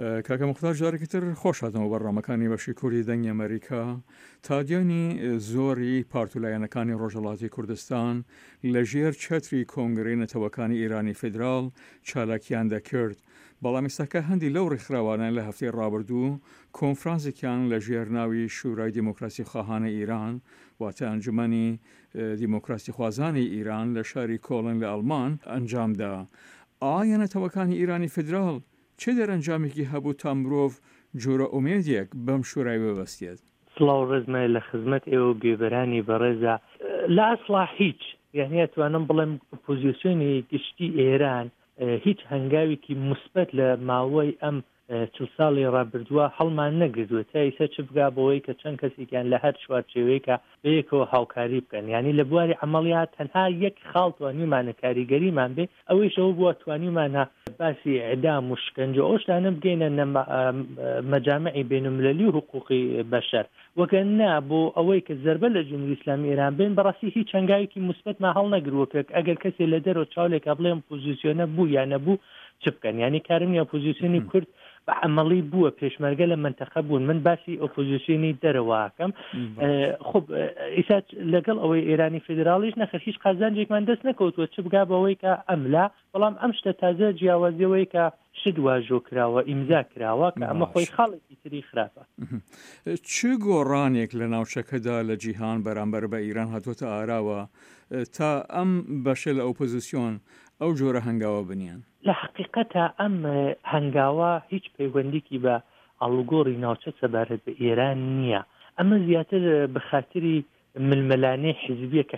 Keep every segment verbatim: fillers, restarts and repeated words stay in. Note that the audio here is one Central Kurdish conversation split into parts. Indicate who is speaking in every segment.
Speaker 1: کاکە مختار جارێکی تر خۆش هاتنەوە بەڕامەکانی بەشی کوردی دەنگی ئەمریکا. تا دیانی زۆری پارتولایەنەکانی ڕۆژهەڵاتی کوردستان لەژێر چەتری کۆنگرەی نەتەوەکانی ئێرانی فیدراڵ چالاکیان دەکرد. بەڵام ئێستاکە هەندی لەو ڕێکخراوانە لە هەفتەی ڕابردوو کۆنفرانسێکیان لەژێر ناوی شورای دیموکراسی خواهانە ئیران واتە ئەنجومەنی دیموکراسی خوازانی ئیران لە شاری کۆڵن لە ئەڵمان ئەنجامدا. ئایا نەتەوەکانی ئیرانی فیدراڵ چه دەرەنجامێکی هەبوو تا مرۆڤ جۆرە ئومێدێک بەم شورای ببەستێت؟
Speaker 2: سڵاو ڕێزمە لە خزمەت ئێوە گوێبەرانی بەڕێزە لە ئەسڵا هیچ یعنی ئەتوانم بڵێم پۆزیسیۆنی گشتی ئێران هیچ هەنگاوێکی مثبت لە ماوەی ئەم چل ساڵی ڕابردووە هەڵمان نەگردووە تا ئیسا چ بگا بەوەی کە چەند کەسێکیان لە هەر شوارچێوەیەکە بەیەکەوە هاوکاری بکەن یعنی لە بواری عەمەڵیات تەنها یەک خاڵ توانیمانە کاریگەریمان بێ ئەوەیشەوە بووە توانیمانە باسی ئێدام و شکنجە ئەو شتانە بگەینە مەجامعی بینالمللی و حقوقی بەشەر وەگەننا بۆ ئەوەی کە زەربە لە جمهوری ئیسلامی ئێران بێن بەڕاستی هیچ هەنگاوێکی مثبتمان هەڵ نەگرووە کە ئەگەر کەسێ لە دەرەوە چاولێکە بڵێم پۆزیسیۆنە بوو یان نەبوو چ بکەن یعنی کارم نیە پۆزیسیۆنی کورد بە عەمەڵی بووە پێشمەرگە لە منتەخە بوون. من باسی ئۆپۆزیسیۆنی دەرەوەکەم خب ئیسا لەگەڵ ئەوەی ئێرانی فیدراڵیش نەخەر هیچ قازانجێکمان دەست نەکەوتوە چ بگا بەوەی کە ئەملا بەڵام ئەم شتە تازە جیاوازیەوەی کە شت واژۆ کراوە ئیمزا کراوە کە ئەمە خۆی خاڵێکی تری خراپە.
Speaker 1: چ گۆڕانێک لە ناوچەکەدا لە جیهان بەرامبەر بە ئیران هاتوۆتە ئاراوە تا ئەم بەشە لە ئۆپۆزیسیۆن ئەو جۆرە هەنگاوە بنیان؟
Speaker 2: لە حقیقەتە ئەم هەنگاوە هیچ پەیوەندێکی بە ئاڵوگۆڕی ناوچە سەبارەت بە ئێران نییە. ئەمە زیاتر بە خاتری ململانەی حیزبیە کە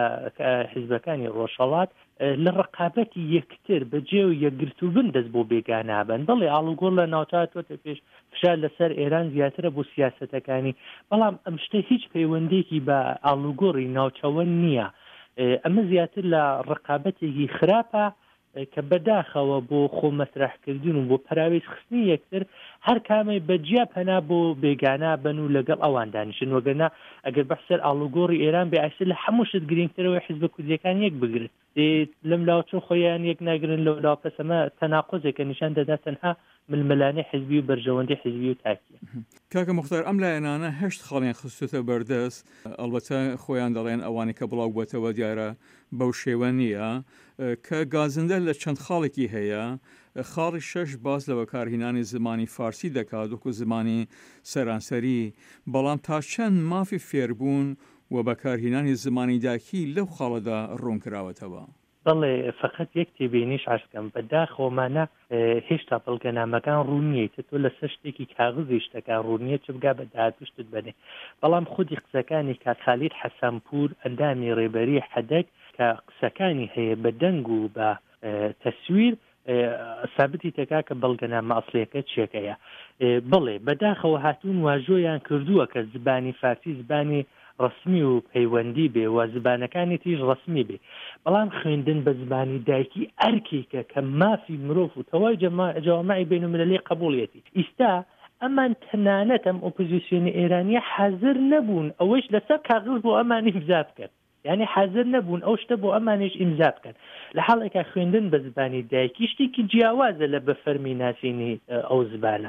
Speaker 2: حیزبەکانی ڕۆژهەڵات لە ڕقابەتی یەکتر بەجێ و یەکگرتووبن دەست بۆ بێگانابن. بەڵێ ئاڵوگۆڕ لە ناوچاتوەتە پێش فشار لەسەر ئێران زیاترە بۆ سیاسەتەکانی بەڵام ئەم شتە هیچ پەیوەندێکی بە ئاڵوگۆڕی ناوچەوە نییە. ئەمە زیاتر لە ڕقابەتێکی خراپە کە بەداخەوە بۆ خۆمەسرحکردن و بۆ پراویز خستنی یەکتر هەر کامەی بەجیا پەنا بۆ بێگانە بن و لەگەڵ ئەوان دانیشن وەگەنە ئەگەر بەسەر ئاڵوگۆڕی ئێران بێ ئایسر لە هەموو شت گرنگترەوەی حیزبە کوردیەکان یەک بگرن لەم لاوچۆ خۆیان یەک ناگرن لەو لاو پەسەمە تەناقۆزێکە نیشان دەدا تەنها ململانەی حیزبی و بەرژەوەندەی حیزبی و تاکیە.
Speaker 1: کاکە مختار ئەم لایەنانە هەشت خاڵیان خستوتە بەردەست ئەڵبەتە خۆیان دەڵێن ئەوانی کە بڵاو بووەتەوە دیارە بەو شێوە نییە کە گازندە لە چەند خاڵێکی هەیە. خاڵی شەش باس لە بەکارهێنانی زمانی فارسی دەکات وەکو زمانی سەرانسەری بەڵام تا چەند مافی فێربوون و بەکارهێنانی زمانی داکی لەو خاڵەدا ڕوون کراوەتەوە.
Speaker 2: بەڵێ فقط یەک تێبینیش عەرزکەم بەداخۆمانە هێشتا بەڵگەنامەکان ڕوونیە تۆ لە سەر شتێکی کاغذی شتەکان ڕوونیە چ بگا بە داهاتووشتت بنێ بەڵام خودی قسەکانی کاک خالید حەسەنپور ئەندامی ڕێبەری حەدەک کە قسەکانی هەیە بە دەنگ و بە تەسویر سابتی تەکا کە بەڵگەنامە ئەسڵیەکە چێکەیە. بڵێ بەداخەوە هاتوون واژۆیان کردووە کە زبانی فارسی زبانی ڕسمی و پەیوەندی بێ و زبانەکانی تیژ ڕسمی بێ بەڵام خوێندن بە زبانی دایکی ئەرکێکە کە مافی مرۆڤ و تەواوی جەوامەعی بینالمللی قبوڵیەتی. ئیستا ئەمان تەنانەت ئەم ئۆپۆزیسیۆنی ئێرانیە حازر نەبوون ئەوەش لەسەر کاغذ بۆ ئەمانی ئیمزا بکەن یعنی حازر نەبوون ئەو شتە بۆ ئەمانیش ئیمزا بکەن لە حاڵێکە خوێندن بە زبانی دایکی شتێکی جیاوازە لە بەفەرمی ناسینی ئەو زبانە.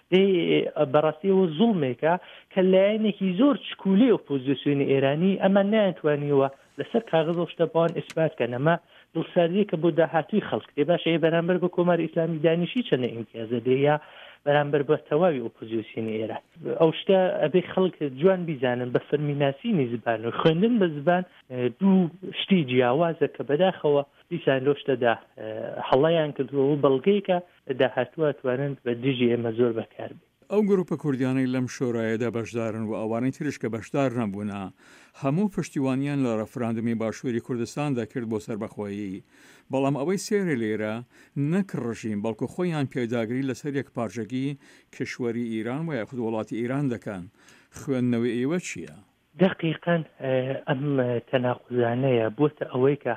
Speaker 2: بەڕاستیەوە زوڵمێکە کە لایەنێکی زۆر چکولەی ئۆپۆزیسیۆنی ئێرانی ئەمان نایانتوانیوە لەسەر کاغذ ئەو شتە بەوان ئیسباتکەن. ئەمە دڵساردیەکە بۆ داهاتووی خەڵک دێ باشە بەرامبەر بە کۆماری ئیسلامی دانیشی چەنە ئیمتیازە دێ یا بەرامبەر بە تەواوی ئۆپۆزیسیۆنی ئێران ئەو شتە ئەبێ خەڵک جوان بیزانن بە فەرمیناسینی زبان و خوێندن بە زبان دوو شتی جیاوازە کە بەداخەوە دیسان لۆ شتەدا هەڵەیان کردووە و بەڵگەیکە داهاتووە توانن بە دژی ئێمە زۆر بەکار بێت.
Speaker 1: ئەو گروپە کوردیانەی لەم شۆرایەدا بەشدارن و ئەوانەی تریش کە بەشدار نەبوونە هەموو پشتیوانیان لە ڕەفراندمی باشووری کوردستاندا کرد بۆ سەربەخۆیی بەڵام ئەوەی سێرە لێرە نەک ڕژیم بەڵکو خۆیان پێداگری لەسەر یەک پارچەکی کشوەری ئیران و یاخود وڵاتی ئیران دەکەن. خوێندنەوەی ئێوە چییە؟
Speaker 2: دقیقاً ئەم تەناقوزانەیە بۆتە ئەوەی کە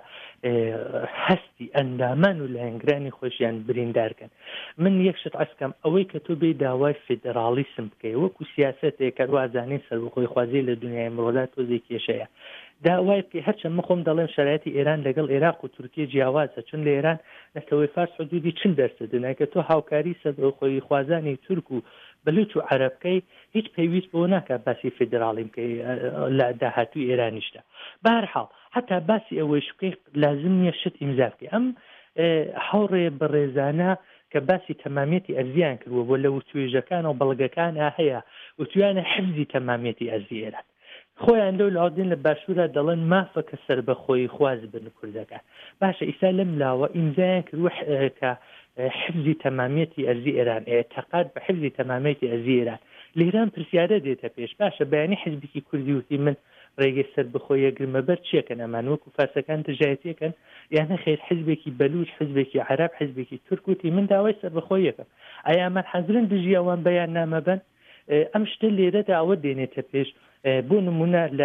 Speaker 2: هەستی ئەندامان و لایەنگرانی خۆشیان بریندارکەن. من یەکشت عەسکەم ئەوەی کە تۆ بێ داوای فێدرالیسم بکەی وەکو سیاسەتێک کە وازانەی سەربەخۆی خوازی لە دنیای مرۆدا تۆزی کێشەیە داوای بکەی هەرچەند مخۆم دەڵێن شرایەتی ئێران لەگەڵ عێراق و تورکیە جیاوازە، چون لە ئێران نەتەوەی فارس حدودی چل دەرسەدن، کە تۆ هاوکاری سەرخۆی خوازانی تورک و بەلوچ و عەرەبکەی هیچ پێویست بۆ ناکات باسی فێدراڵی بکەی لە داهاتووی ئێرانیشدا. بەهەرحاڵ هەتا باسی ئەوەی شکەی لازم نییە شت ئیمزا بکەی. ئەم هەوڕێ بەڕێزانە کە باسی تەمامەتی ئەرزیان کردووە بۆ لە وتوێژەکان و بەڵگەکانە هەیە وتویانە حفزی تەمامەتی ئەرزی ئێران. خۆیان لەو لاودین لە باشوورە دەڵێن مافە کە سەر بەخۆی خواز بن کوردەکان. باشە ئیسا لەم لاوە ئیمزایان کردووە کە حفزی تەمامەتی ئەرزی ئێران ئێتەقاد بە حفزی تەمامەتی ئەرزی ئێران لە ئێران پرسیارە دێتە پێش. باشە بەیانی حزبێکی کوردی وتی من ڕێگەی سەر بخۆیە گرمەبەر چیەکەن ئەمان وەکو فارسەکان دژایەتیەکەن یانە خێر حزبێکی بەلوچ حزبێکی عەرەب حزبێکی تورک وتی من داوای سەر بەخۆیەکەم. ئایا ئەمان حەزرن دژی ئەوان بەیان نامەبەن؟ ئەم شتە لێرەدا ئەوە دێنێتە پێش. بۆ نمونە لە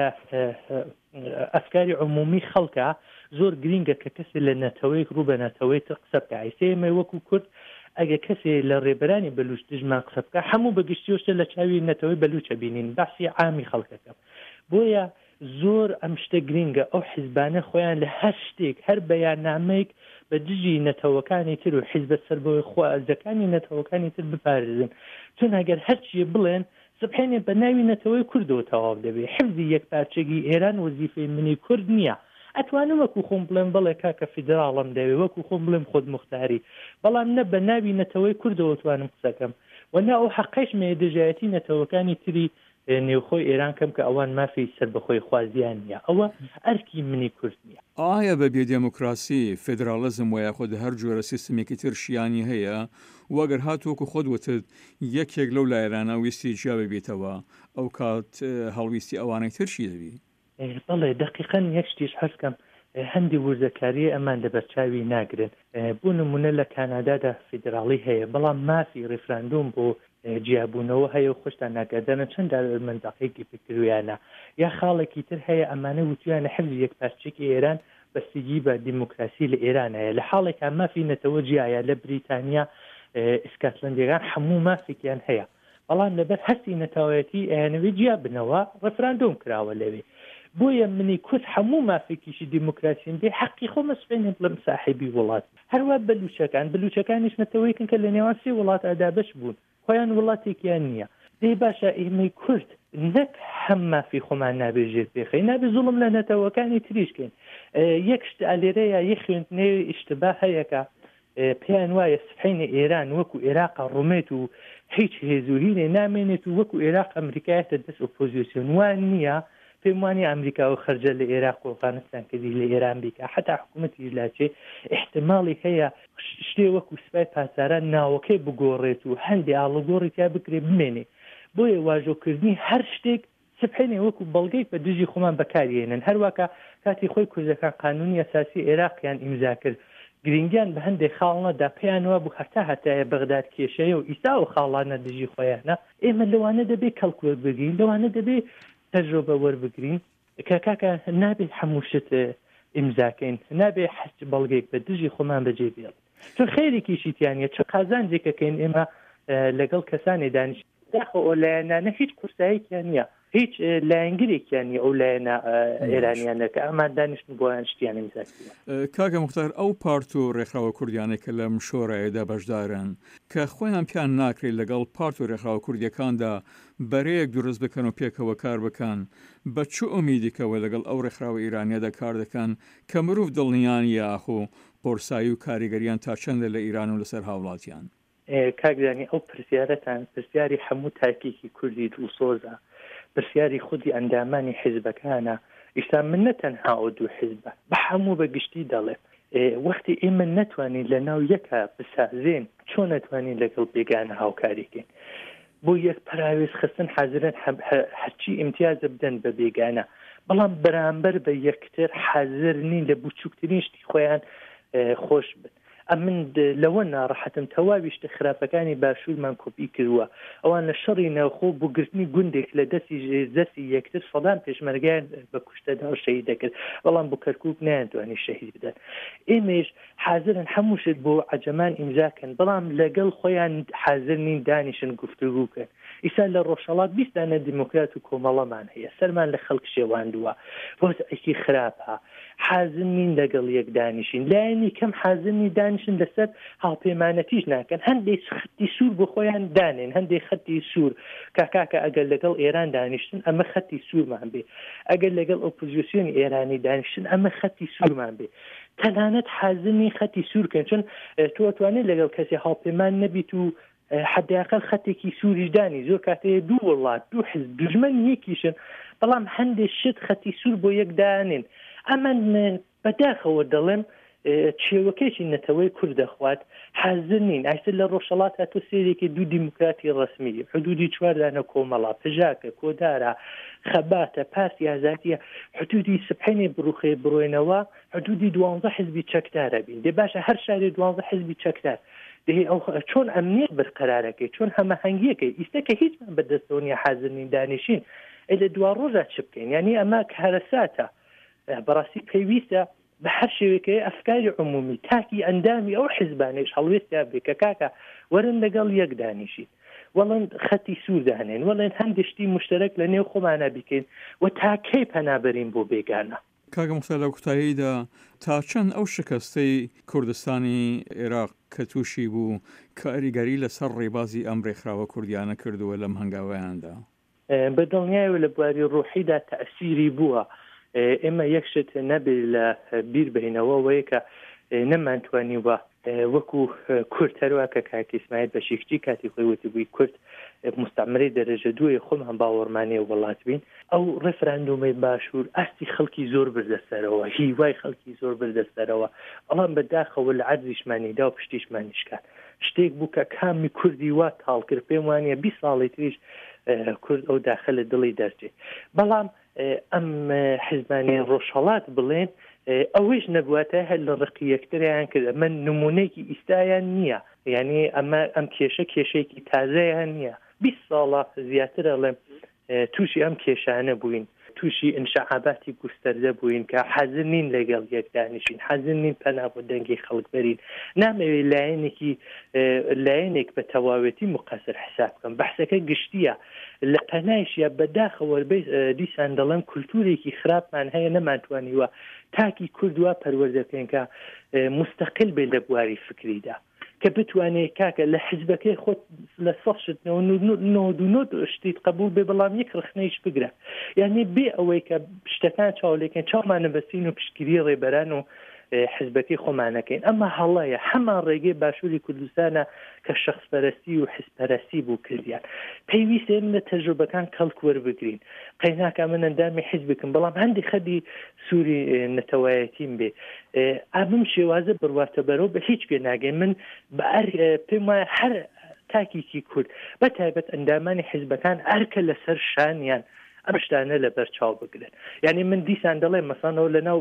Speaker 2: ئەفکاری عمومی خەڵکە زۆر گرینگە کە کەسێ لە نەتەوەی ڕوو بە نەتەوەی قسە بکە. ئەیسێمە وەکو کورد ئەگە کەسێ لە ڕێبەرانی بەلوچ دژمان قسە بکە هەموو بەگشتیۆشتە لە چاوی نەتەوەی بەلوچە بینین، باسی عامی خەڵکەکەم. بۆیە زۆر ئەم شتە گرینگە ئەو حیزبانە خۆیان لە هەر شتێک هەر بەیاننامەیەک بە دژی نەتەوەکانی تر و حیزبە سەربەوەی خوازەکانی نەتەوەکانی تر بپارێزن، چون ئەگەر هەرچیە بڵێن سبحێنێ بە ناوی نەتەوەی کوردەوە تەواو دەبێت. حفزی یەک پارچەگی ئێران وەزیفەی منی کورد نییە. ئەتوانم وەکو خۆم بڵێم بڵێ کاکە فیدراڵم دەوێت، وەکو خۆم بڵێم خۆت مختاری، بەڵام نە بە ناوی نەتەوەی کوردەوە توانم قسەکەم و نا ئەو حەقەشمێ دژایەتی نەتەوەکانی تری نێوخۆی ئێران کەم کە ئەوان مافی سەر بەخۆی خوازیان نییە. ئەوە ئەرکی منی کورد نییە.
Speaker 1: ئایا بە بێ دموکراسی فێدراڵیزم وایە خۆ هەر جۆرە سیستمێکی تر شیانی هەیە وەگەر هاتووەکو خۆت وتت یەکێک لەو لایەنە ویستی جیا ببێتەوە ئەو کات هەڵویستی ئەوانەی ترشی دەبی؟
Speaker 2: بەڵێ دقیقەن یەک شتیش هەستکەم هەندی وردەکاریە ئەمان لە بەرچاوی ناگرن. بۆ نمونە لە کانادادا فیدراڵی هەیە بەڵام مافی ڕێفراندۆم بۆ جیابوونەوە هەیە و خۆشتان ناگەدەنە چەند منتەقەیەکی فکرویانە یا خاڵێکی تر هەیە ئەمانە وتویانە حفزی یەک پارچێکی ئێران بەستگی بە دیموکراسی لە ئێران هەیە. لە حاڵێکا مافی نەتەوە جیایە لە بریتانیا ئسکاتلندیەکان هەموو مافێکیان هەیە، بەڵام لەبەر هەستی نەتەوەیەتی ئەیانەوەی جیا بنەوە ڕێفراندۆم کراوە لەوێ. بۆیە منی کورد هەموو مافێکیشی دیموکراسیین بێ حەقی خۆ مەسفێنێ بڵم ساحیبی وڵات. هەروە بەلوچەکان بلوچەکانیش نەتەوەیکن کە لە نێوان سێ وڵات ئادابەش بوون خۆیان وڵاتێکیان نییە. دەی باشە ئێمەی کورد نەک هەم مافی خۆمان نابێژێت پێخەی نابێ زوڵم لە نەتەوەکانی تریشکەین. یەک شت ئالێرەیە یەک خوێندنەوەی ئیشتباه هەیەکە پێیان وایە سبحینی ئێران وەکو عێراق ڕومێت و هیچ هێزوهینێ نامێنێت و وەکو عێراق ئەمریکایەتە دەست ئۆپۆزیسیۆن وان نییە. پێم وانی ئەمریکا و خەرجە لە عێراق و ئەفغانستان کردی لە ئێران بیکە حتا حکوومەتی لاچێ احتماڵی هەیە شتێ وەکو سوپای پاساران ناوەکەی بگۆڕێت و هەندی ئاڵەگۆڕی تا بکرێ بمێنێ. بۆیە واژۆکردنی هەر شتێک سبحێنێ وەکو بەڵگەی بە دژی خۆمان بەکارهێنن. هەروەکە کاتی خۆی کوردەکان قانونی ئەساسی عێراقیان ئیمزا کرد گرنگیان بە هەندێک خاڵنەدا پێیانەوە بوو هەتا هەتایە بەغداد کێشەیە و ئیسا و خاڵانە دژی خۆیانە ئێمە لەوانە دەبێت کەڵکوێ بگرین، لەوانە دەبێت تەجربە وەربگرین کە کاکە نابێت هەموو شت ئیمزاکەین، نابێت حەج بەڵگەیەک بە دژی خۆمان بەجێ بێڵ چون خێرێکیشیتیانە چ قازانجێکەکەین ئێمە لەگەڵ کەسانی دانیش داخە ئەو لایەنانە هیچ کورساییان نییە، هیچ لایەنگرێکیان نیە ئەو لایەنە ئێرانیانە کە ئەمان دانیشتن بۆیان شتیان ئیمزاکردن.
Speaker 1: کاکە موختار ئەو پارت و ڕێکخراوە کوردیانە کە لەم شۆڕایەدا بەشدارن کە خۆیان پیان ناکرێت لەگەڵ پارت و ڕێکخراوە کوردیەکاندا بەرەیەک دروست بکەن و پێکەوە کار بکەن بە چ ئومیدیکەوە لەگەڵ ئەو ڕێکخراوە ئیرانیەدا کار دەکەن کە مرۆڤ دڵنیان یاخۆ قۆرسایی و کاریگەریان تا چەندە لە ئیران و لەسەر هاوڵاتیان؟
Speaker 2: کاکدانی ئەو پرسیارەتان پرسیاری هەموو تاکیکی کوردی دڵسۆزە، پرسیاری خودی ئەندامانی حیزبەکانە. ئیستا من نەتەنها ئەو دوو حیزبە بە هەموو بەگشتی دەڵێ وەختی ئێمە نەتوانین لە ناو یەکە بسازێن چۆن نەتوانین لەگەڵ بێگانە هاوکاریکەین. بۆ یەک پراوێز خستن حەزرن هەرچی ئیمتیازە بدەن بە بێگانە، بەڵام بەرامبەر بە یەکتر حەزر نین لە بچووکترین شتی خۆیان خۆش بن. ئەمن لەوە ناڕەحەتم تەواویشتە خراپەکانی باشوورمان کۆپی کردووە ئەوان لە شەڕی ناوخۆ بۆ گرتنی گوندێک لە دەستی دەستی یەکتر سەدان پێشمەرگیان بە کوشتەدا شەهید دەکرد بەڵام بۆ کەرکووک نایانتوانی شەهید بدەن ئێمەش حازرن هەمووشت بۆ عەجەمان ئیمزاکەن بەڵام لەگەڵ خۆیان حازر نین دانیشن گفتوگو بکەن ئیسا لە ڕۆژهەڵات بیست دانە دیموکرات و کۆمەڵەمان هەیە سەرمان لە خەڵک شێواندووە بۆزێکی خراپە حازر نین لەگەڵ یەک دانیشین لایەنی کەم حازر نین دانیشن لەسەر هاوپەیمانەتیش ناکەن هەندێک خەتی سوور بۆ خۆیان دانێن هەندێک خەتی سوور کاکاکە ئەگەر لەگەڵ ئێران دانیشتن ئەمە خەتی سوورمان بێ ئەگەر لەگەڵ ئۆپۆزیسیۆنی ئێرانی دانیشتن ئەمە خەتی سوورمان بێ تەنانەت حازمی خەتی سوورکەن چون تۆ توانێت لەگەڵ کەسی هاوپەیمان نەبیت و حداقل خەتێکی سووریشدانی زۆر کاتەیە دوو وڵات دوو حزب دوژمن یەکیشن بەڵام هەندێک شت خەتی سوور بۆ یەکدانێن ئەمن بەداخەوە دەڵێم چێوەکەیشی نەتەوەی کورد دەخوات حازر نین ئایسر لە ڕۆژهەڵات هاتۆ سێرێکی دوو دیموکراتی ڕسمی حدودی چواردانە کۆمەڵا پژاکە کۆدارە خەباتە پارتی ئازادیە حدودی سبحینێ بڕوخێ بڕۆینەوە حدودی دوانزە حزبی چەکدارە بین دێ باشە هەر شاری دوانزە حزبی چەکدار چۆن ئەمنیەت بەرقەرارەکەی چۆن هەمەهەنگیەکەی ئیستا کە هیچمان بەدەستەوە حازر نین دانیشین لە دوا ڕۆژە چ بکەین یعنی ئەمە کارەساتە بەڕاستی پێویستە بە هەر شێوەیەکەی ئەفکاری عمومی تاکی ئەندامی ئەو حیزبانەیش هەڵوێستیا بێ کە کاکە وەرن لەگەڵ یەک دانیشین وەڵەن خەتی سوور دانێن وەڵێن هەندشتی مشترک لە نێو خۆمانە بیکەین و تاکەی پەنابەرین بۆ بێگانە
Speaker 1: کاگە موسا لە کوتاییدا تا چەند ئەو شکستەی کوردستانی عێراق کە تووشی بوو کاریگەری لەسەر ڕێبازی ئەم ڕێکخراوە کوردیانە کردووە لەم هەنگاوەیاندا
Speaker 2: بەدڵنیایە لە بواری ڕۆحیدا تەئسیری بووە ئێمە یەکشت نەبێت لە بیر بهینەوەیە کە نەمانتوانی وە وەکو کورد هەروەکە کاکی ئیسماعیل بەشیکچی کاتی خۆی وتی بووی کورد مستعمرەی دەرەجە دووی خۆمان باوەڕمانەیە وڵات بین ئەو ڕێفراندۆمەی باشوور ئاستی خەڵکی زۆر بردەسەرەوە هیوای خەڵکی زۆر بردەسەرەوە بەڵام بەداخەوە لە عەرزیشمانیدا و پشتیشمانیشکات شتێک بوو کە کامی کوردی وا تاڵ کرد پێم وانە بیست ساڵی تریش کورد ئەو داخل لە دڵی دەرچێت بەڵام ئەم حیزبانی ڕۆژهەڵات بڵێن ئەوەش نەبواتە هەر لە ڕقی یەکتریان کرد من نمونەیەکی ئیستایان نییە یعنی ئەمە ئەم کێشە کێشەیەکی تازەیان نییە بیست ساڵە زیاتر ئەڵێم تووشی ئەم کێشانە بووین تووشی ئینشعاباتی گوستەردە بووین کە حەزر نین لەگەڵ یەک دانیشین حەزر نین پەنا بۆ دەنگی خەڵک بەرین نامەوێت لایەنێکی لایەنێک بە تەواوەتی مقەسر حساب بکەم بەحسەکە گشتیە لە پەنایشیە بەداخەوە دیسان دەڵێم کولتورێکی خراپمان هەیە نەمانتوانیوە تاکی کوردووە پەروەردەکەین کە مستەقل بێت لە بواری فکریدا کە بتوانێت کاکە لە حزبەکەی خۆت لە سەشت نۆ شتیت قبول بێ بەڵام یەک ڕخنەیش بگرە یعنی بێ ئەوەی کە شتەکان چاوڵێکن چاومانە بەسین و پشتگیری ڕێبەران و حزبەکەی خۆمانەکەین ئەمە هەڵەیە هەمان ڕێگەی باشووری کوردستانە کە شخصپەرستی و حزبپەرستی بوو کردیان پێویستە لە تەجروبەکان کەڵک وەربگرین قەیناکە من ئەندامی حزبکەم بەڵام هەندی خەدی سووری نەتەوایەتیم بێ ئابم شێوازە بڕواتە بەرەو بە هیچ پێ ناگەین من پێم وایە هەر تاکیکی کورد بە تایبەت ئەندامانی حزبەکان ئەرکە لەسەر شانیان ئەم شتانە لە بەر چاو بگرن یعنی من دیسان دەڵێ مەسانەوە لەناو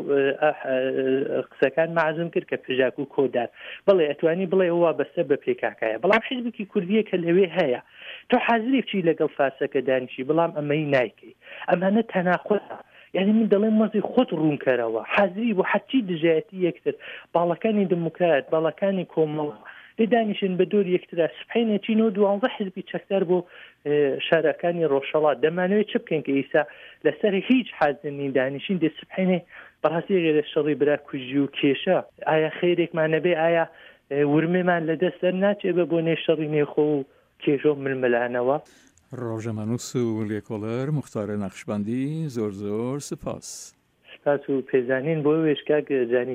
Speaker 2: قسەکان مەعزم کرد کە پژاک و کۆدار بڵێ ئەتوانی بڵێ ئەوە بەسەر بە پێکاکایە بەڵام حیزبێکی کوردیە کە لەوێ هەیە تۆ حازری بچی لەگەڵ فارسەکە دانیشی بەڵام ئەمەی نایکەی ئەمانە تەناقۆتە یعنی من دەڵێم مەزی خۆت ڕوونکەرەوە حازری بۆ حەچی دژایەتی یەکتر باڵەکانی دموکرات باڵەکانی کۆمەڵ لێدانیشن بە دۆر یەکترا سبحینەتی نۆ دوانزە حزبی چەکدار بۆ شارەکانی ڕۆژهەڵات دەمانەوێت چ بکەین کە ئیسا لەسەر هیچ حازنی دانیشین دێ سبحینێ بەڕاستی غێرە شەڕی برا کوژی و کێشە ئایا خێرێکمانە بێ ئایا ورمێمان لەدەست دەر ناچێ بە بۆ نێشەڕی نێخۆ و کێژۆ ململانەوە
Speaker 1: ڕۆژەمانووس و لێکۆڵەر موختارە نەخشبەندی زۆر زۆر سپاس
Speaker 2: سپاس و پێزانین بۆ وێشکاک جانی